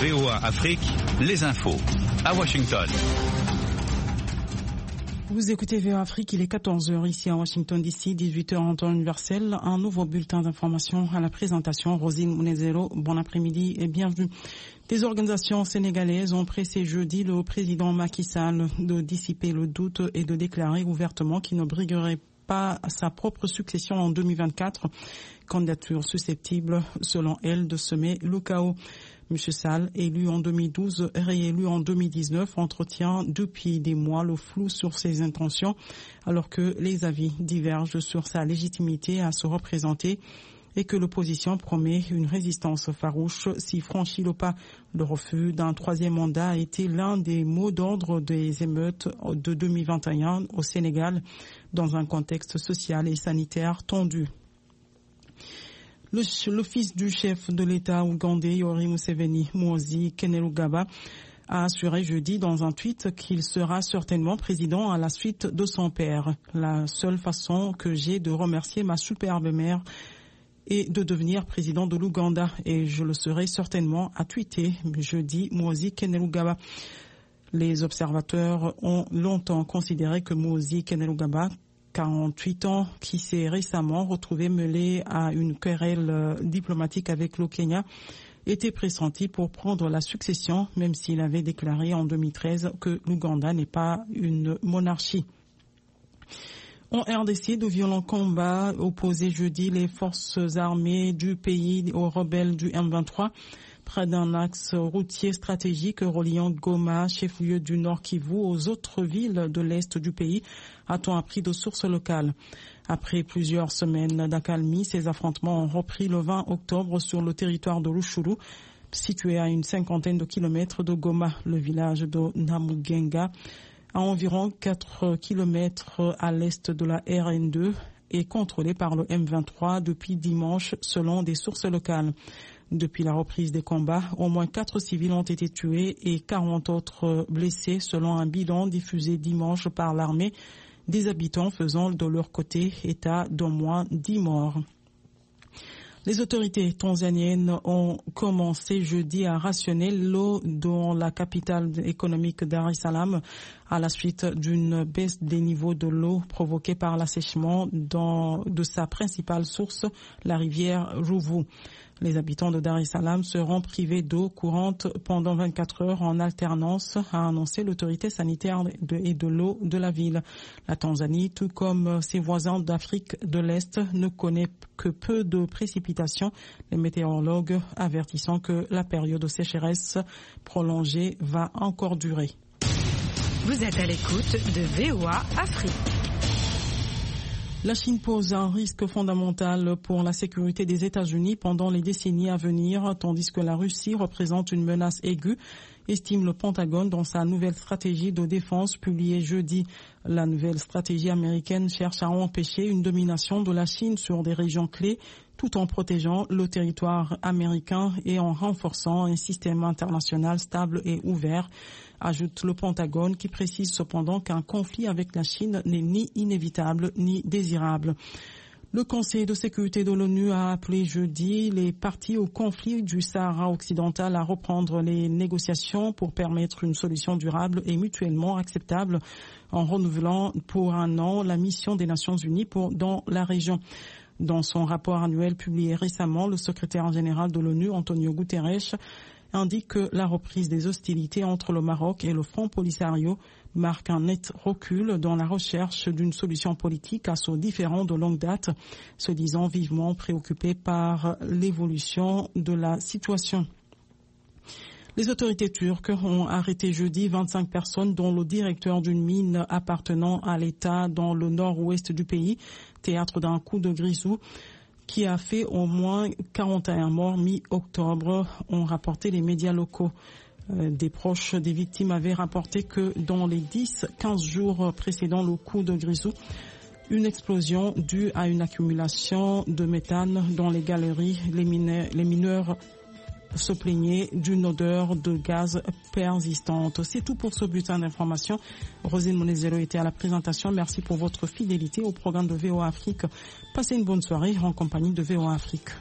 VOA Afrique, les infos. À Washington. Vous écoutez VOA Afrique, il est 14h ici à Washington DC, 18h en temps universel. Un nouveau bulletin d'information à la présentation. Rosine Munezero, bon après-midi et bienvenue. Des organisations sénégalaises ont pressé jeudi le président Macky Sall de dissiper le doute et de déclarer ouvertement qu'il ne briguerait pas sa propre succession en 2024. Candidature susceptible, selon elle, de semer le chaos. M. Sall, élu en 2012, réélu en 2019, entretient depuis des mois le flou sur ses intentions, alors que les avis divergent sur sa légitimité à se représenter et que l'opposition promet une résistance farouche s'il franchit le pas. Le refus d'un troisième mandat a été l'un des mots d'ordre des émeutes de 2021 au Sénégal, dans un contexte social et sanitaire tendu. Le fils du chef de l'État ougandais, Yoweri Museveni, Muhoozi Kainerugaba, a assuré jeudi dans un tweet qu'il sera certainement président à la suite de son père. La seule façon que j'ai de remercier ma superbe mère est de devenir président de l'Ouganda, et je le serai certainement, a tweeté jeudi Muhoozi Kainerugaba. Les observateurs ont longtemps considéré que Muhoozi Kainerugaba, 48 ans, qui s'est récemment retrouvé mêlé à une querelle diplomatique avec le Kenya, était pressenti pour prendre la succession, même s'il avait déclaré en 2013 que l'Ouganda n'est pas une monarchie. En RDC, de violents combats opposaient jeudi les forces armées du pays aux rebelles du M23 près d'un axe routier stratégique reliant Goma, chef-lieu du Nord Kivu, aux autres villes de l'Est du pays, a-t-on appris de sources locales. Après plusieurs semaines d'accalmie, ces affrontements ont repris le 20 octobre sur le territoire de Rutshuru, situé à une cinquantaine de kilomètres de Goma. Le village de Namugenga, à environ 4 kilomètres à l'est de la RN2, est contrôlé par le M23 depuis dimanche, selon des sources locales. Depuis la reprise des combats, au moins 4 civils ont été tués et 40 autres blessés, selon un bilan diffusé dimanche par l'armée, des habitants faisant de leur côté état d'au moins 10 morts. Les autorités tanzaniennes ont commencé jeudi à rationner l'eau dans la capitale économique Dar es Salaam à la suite d'une baisse des niveaux de l'eau provoquée par l'assèchement de sa principale source, la rivière Ruvu. Les habitants de Dar es Salaam seront privés d'eau courante pendant 24 heures en alternance, a annoncé l'autorité sanitaire et de l'eau de la ville. La Tanzanie, tout comme ses voisins d'Afrique de l'Est, ne connaît que peu de précipitations, les météorologues avertissant que la période de sécheresse prolongée va encore durer. Vous êtes à l'écoute de VOA Afrique. La Chine pose un risque fondamental pour la sécurité des États-Unis pendant les décennies à venir, tandis que la Russie représente une menace aiguë, estime le Pentagone dans sa nouvelle stratégie de défense publiée jeudi. La nouvelle stratégie américaine cherche à empêcher une domination de la Chine sur des régions clés, tout en protégeant le territoire américain et en renforçant un système international stable et ouvert, ajoute le Pentagone, qui précise cependant qu'un conflit avec la Chine n'est ni inévitable ni désirable. Le Conseil de sécurité de l'ONU a appelé jeudi les parties au conflit du Sahara occidental à reprendre les négociations pour permettre une solution durable et mutuellement acceptable, en renouvelant pour un an la mission des Nations Unies dans la région. Dans son rapport annuel publié récemment, le secrétaire général de l'ONU, Antonio Guterres, indique que la reprise des hostilités entre le Maroc et le Front Polisario marque un net recul dans la recherche d'une solution politique à ce différend de longue date, se disant vivement préoccupé par l'évolution de la situation. Les autorités turques ont arrêté jeudi 25 personnes, dont le directeur d'une mine appartenant à l'État dans le nord-ouest du pays, théâtre d'un coup de grisou, qui a fait au moins 41 morts mi-octobre, ont rapporté les médias locaux. Des proches des victimes avaient rapporté que dans les 10-15 jours précédant le coup de grisou, une explosion due à une accumulation de méthane dans les galeries, les mineurs se plaignaient d'une odeur de gaz persistante. C'est tout pour ce bulletin d'information. Rosine Munezero était à la présentation. Merci pour votre fidélité au programme de VOA Afrique. Passez une bonne soirée en compagnie de VOA Afrique.